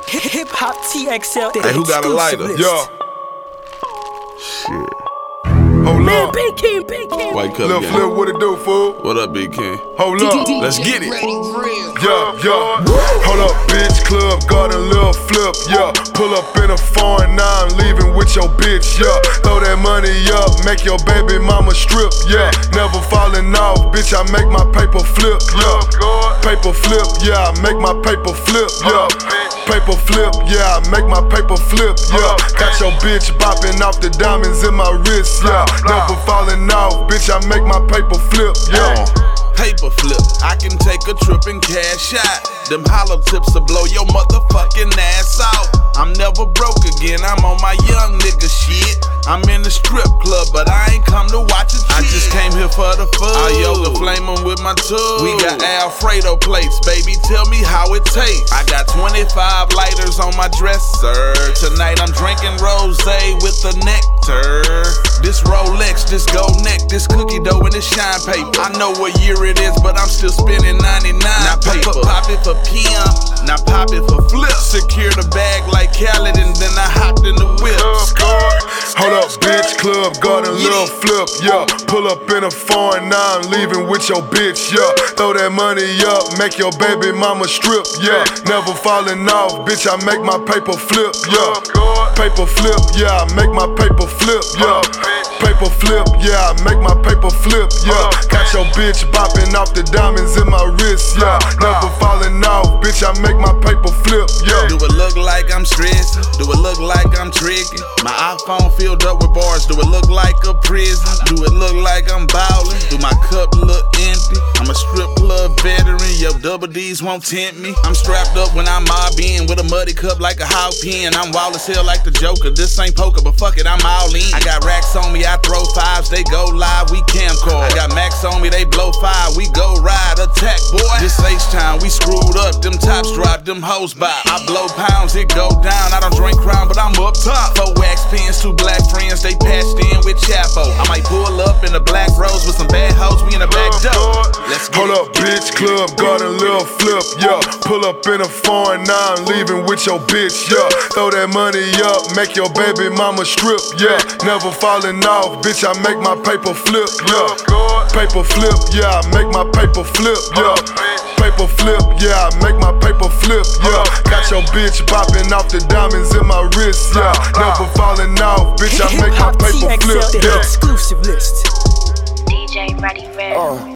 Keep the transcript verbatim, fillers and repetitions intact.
Hip Hop T X L. Hey, who got a lighter? Yeah. Shit. Hold Man, up. Big King, Big King. White Cup Lil' gang. Flip, what it do, fool? What up, Big King? Hold up. Let's get it. Yeah, yeah. Hold up, bitch. Club Garden, Lil' Flip. Yeah. Pull up in a foreign, now I'm leaving with your bitch. Yeah. Throw that money up, make your baby mama strip. Yeah. Never falling off, bitch. I make my paper flip. Yeah. Paper flip. Yeah. I make my paper flip. Yeah. Paper flip. Yeah. I make my paper flip. Yeah. Got your bitch bopping off the diamonds in my wrist. Yeah. Never falling off, bitch. I make my paper flip. Yeah. Paper flip, I can take a trip and cash out. Them hollow tips will blow your motherfucking ass out. I'm never broke again, I'm on my young nigga shit. I'm in the strip club, but I ain't come to watch it. I just came here for the food. I yoga flame 'em with my tools. We got Alfredo plates, baby, tell me how it tastes. I got twenty-five lighters on my dresser. Tonight I'm drinking rosé with the nectar. This Rolex, this gold neck, this cookie dough and this shine paper. I know what year it is, but I'm still spending ninety-nine. Now paper. Pop it for pimp, now pop it for flip. Secure the bag like Khaled and then I hopped in the whip. Hold up, bitch. Club Garden, Lil' Flip. Yeah. Pull up in a foreign, now I'm leaving with your bitch. Yeah. Throw that money up, make your baby mama strip. Yeah. Never falling off, bitch. I make my paper flip. Yeah. Paper flip. Yeah. I make my paper flip. Yeah. Paper flip. Yeah. I make my paper flip. Yeah. Got your bitch bopping off the diamonds in my wrist. Yeah. Never falling off, bitch. I make my paper flip. Yeah. Do it look like I'm stressing? Do it look like I'm tricking? My iPhone filled up with bars. Do it look like a prison? Do it look like I'm bowling? Do my cup look empty? I'm a strip club veteran. Yo, double D's won't tempt me. I'm strapped up when I mob in with a muddy cup like a hog pen. I'm wild as hell like the Joker. This ain't poker, but fuck it, I'm all in. I got racks on me, I throw fives. They go live, we camcord. I got Max on me, they blow fire. We go ride, attack, boy. This H-Town, we screwed up. Them tops drop, them hoes by. I blow pounds, it go down. I don't drink Crown, but I'm up top. Four wax pens, two black friends, they patched in with Chapo. I might pull up in a black rose with some bad hoes, we in the back door. Let's get Hold it. up, bitch. Club Garden, Lil' Flip. Yeah. Pull up in a foreign, now I'm leaving with your bitch. Yeah. Throw that money up, make your baby mama strip. Yeah. Never falling off, bitch. I make my paper flip. Yeah. Paper flip. Yeah. I make my paper flip. Yeah. Paper flip. Yeah. I make my paper flip. Yeah. Got your bitch bopping off the diamonds in my wrist. Yeah. Never falling off, bitch. I make my Hip Hop paper T X L, flip. the Yeah. exclusive list. D J Ready Red. Uh.